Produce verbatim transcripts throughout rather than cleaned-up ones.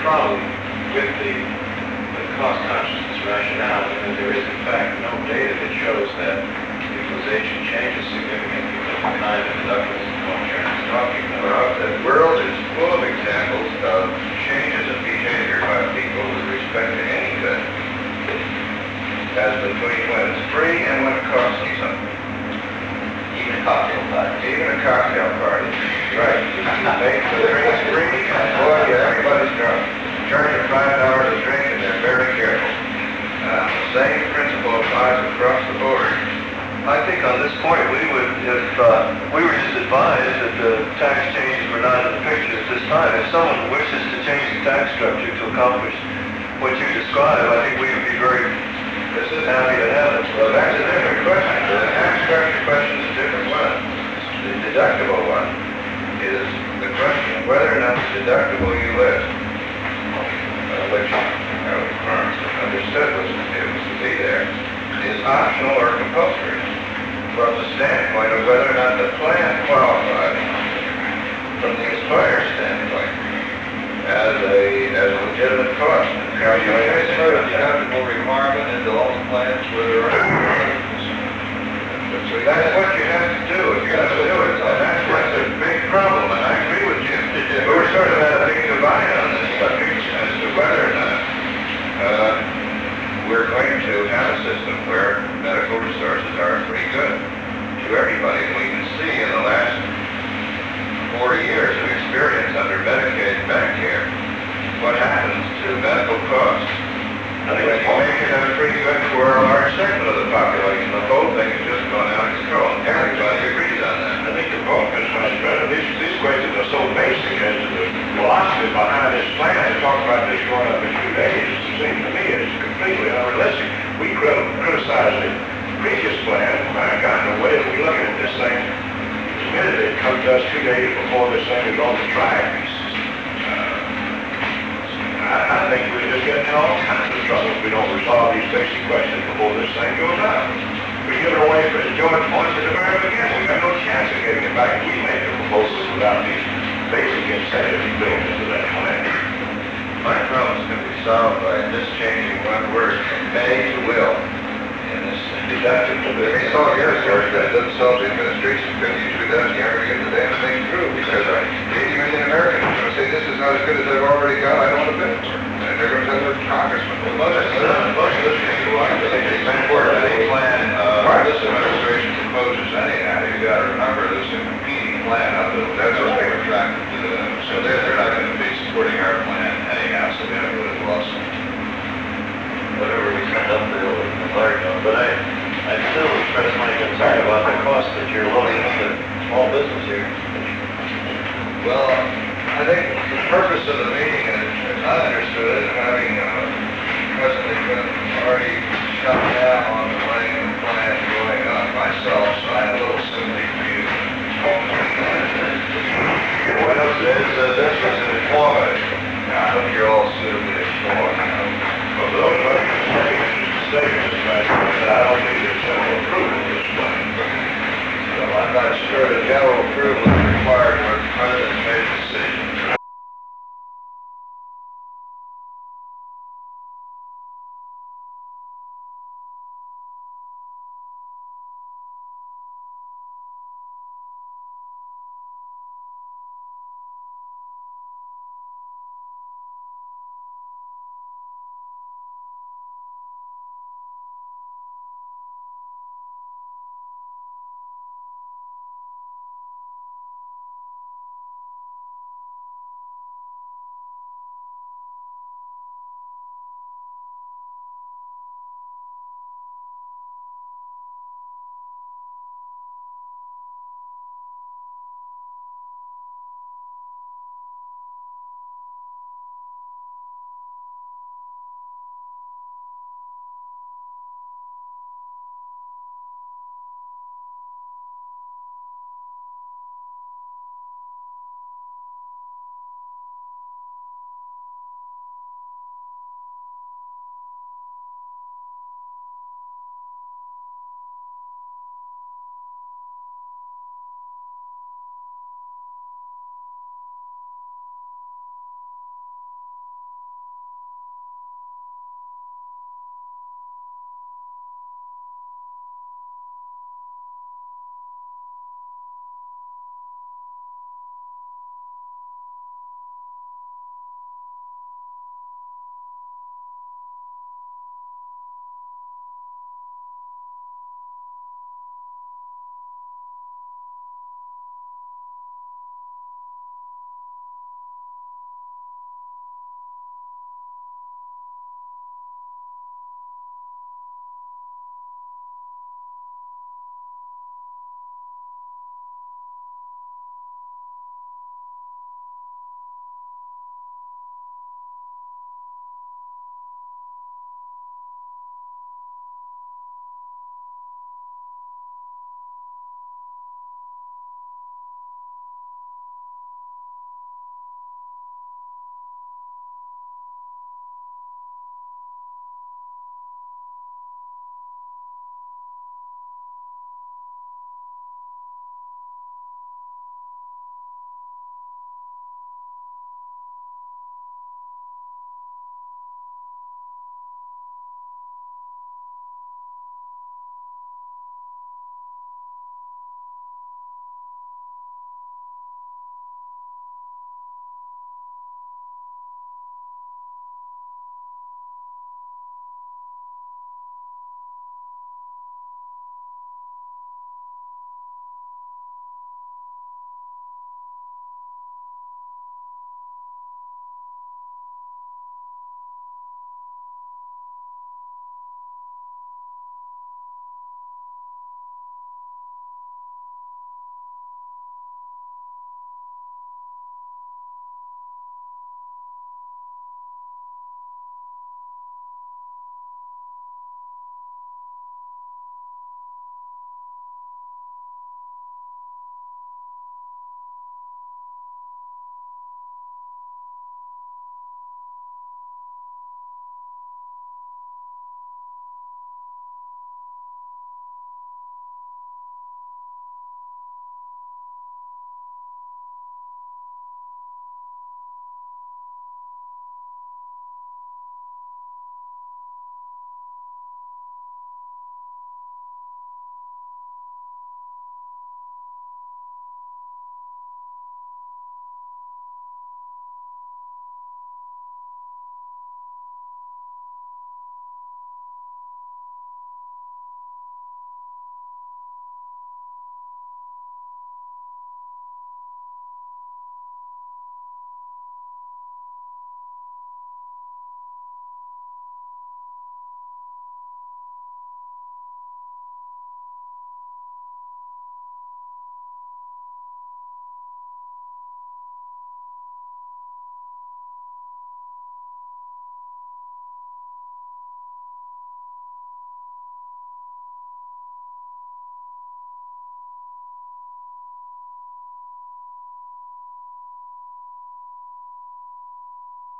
problem with the, the cost consciousness rationale, and there is in fact no data that shows that utilization changes significantly with the kind of deductibles that Paul Chern is talking about. Well, the world is full of examples of changes in behavior by people with respect to any good, as between when it's free and when it costs you something. Even a cocktail party. Even a cocktail party. Right. You make the drinks free, and boy, everybody's drunk. Charge you five dollars a drink, and they're very careful. Uh, the same principle applies across the board. I think on this point, we would, if uh, we were just advised that the tax changes were not in the picture at this time, if someone wishes to change the tax structure to accomplish what you described, I think we would be very This is happy to have it. Well, that's a different question. The tax structure question is a different one. The deductible one is the question of whether or not the deductible you list, uh, which Harold Farms understood was it was to be there, is optional or compulsory. From the standpoint of whether or not the plan qualifies from the Aspire standpoint as a as a legitimate cost. Are you transfer the deductible requirement into all the plans where there are? So that's what you have to do if you're going to do it, and that's what's a big problem, and I agree with you. We're sort of at a big divide on this subject as to whether or not uh, we're going to have a system where medical resources are free good to everybody. And we can see in the last forty years of experience under Medicaid and Medicare what happens to medical costs. When you make it a free good for a large segment of the population, the whole thing is just going out of control. Everybody agrees on that. I think the point is, Mister President, these, these questions are so basic as to the philosophy behind this plan. To talk about this going up in two days, it seems to me it's completely unrealistic. We crit criticized the previous plan. My God, the way that we're looking at this thing, admittedly, it comes to us two days before this thing is on the track. Uh, I, I think we're just getting in all kinds of trouble if we don't resolve these basic questions before this thing goes out. We give it away, as George points at the very beginning. We got no chance of getting it back if we make the proposals without these basic incentives built into that plan. My problems can be solved by just changing one word from may to will in this deductible. It may solve your sort, but it doesn't solve the administration because it usually does. You never get the damn thing through because eighty million Americans are going to say this is not as good as I've already got. I don't want to bid for it. And they're going to tell their congressman. Well, most of this people are It's important. Any plan uh, this administration proposes anyhow, you've got to remember there's a competing plan out there. That's what we're attracted to them. So they're, they're not going to be supporting our plan anyhow, so we have to go to the lawsuit. Whatever we send up there, we can learn on. But I, I still express my concern about the cost that you're loading on the small business here. Well, I think the purpose of the meeting, as I understood it, having uh, presently been already shut down on the way of the plan going on myself, so I have a little sympathy for you. What else is, uh, this was an informative. I hope you're all suitably informed. Well, for those of us who say, say, Mister President, I don't need your general approval of this plan. Well, I'm not sure the general approval is required where the President made a decision.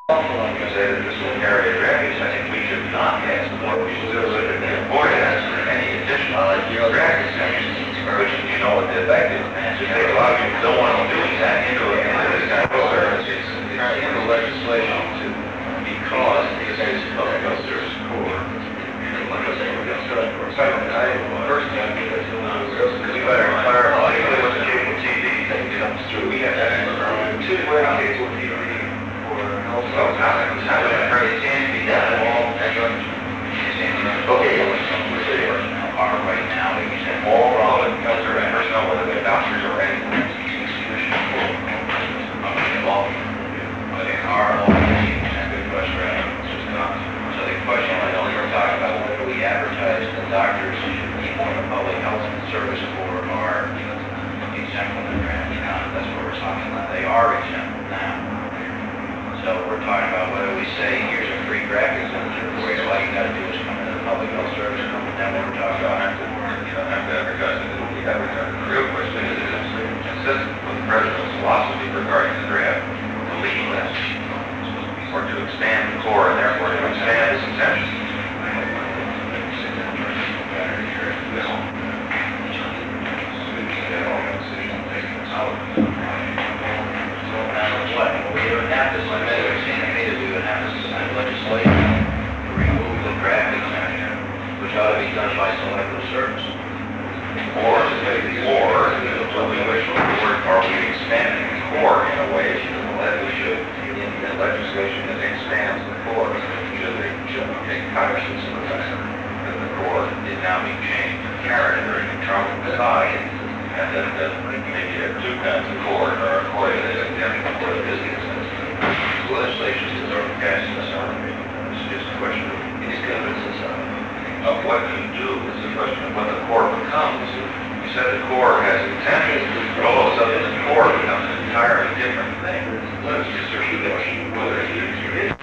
You say that this will carry a drainage, I think we should not ask more people to do it, and avoid asking any additional drainage sections, which you know what the effect is. Just take a lot of people don't want to do that into a, into this kind of services. It's in the legislation to, because this is public health service core. First, I think that's the one We better clarify, particularly with the cable T V thing comes through. we have that two-way cable T V for health. So how, how would it hurt? It can be done. Okay. Are right now, like you said, all public health service personnel, whether they're doctors or any involved. But in our law, that's a good question, right? It's just not. So the question, I know you're talking about whether we advertise the doctors should be on the public health service or are exempt from the grant. That's what we're talking about. They are exempt now. So we're talking about whether we say, here's a free graphic center for you, all you gotta do is come into the public health service, then we're talking about. You don't have to advertise it, it'll be advertised. The real question is, is it consistent with the president's philosophy regarding the draft, the legal entity, or to expand the core and therefore to expand its exemption? What? We would have to submit, it seems to me that we would have to submit legislation to remove the draft exemption, which ought to be done by selective service. Or, or, do we wish, or are we expanding the core in a way that we should, in the legislation that expands the core, should they, should we take cognizance of the fact that the core is now being changed to carrot or in Trump side, and then that maybe you have two kinds of core, or a core that is exempt for the business. Legislation is sort of passing this on. It's just a question of, it's convinces of what you do. It's a question of what the core becomes. You said the core has intention, but all of a sudden the core becomes an entirely different thing. Let's just assume that whether it is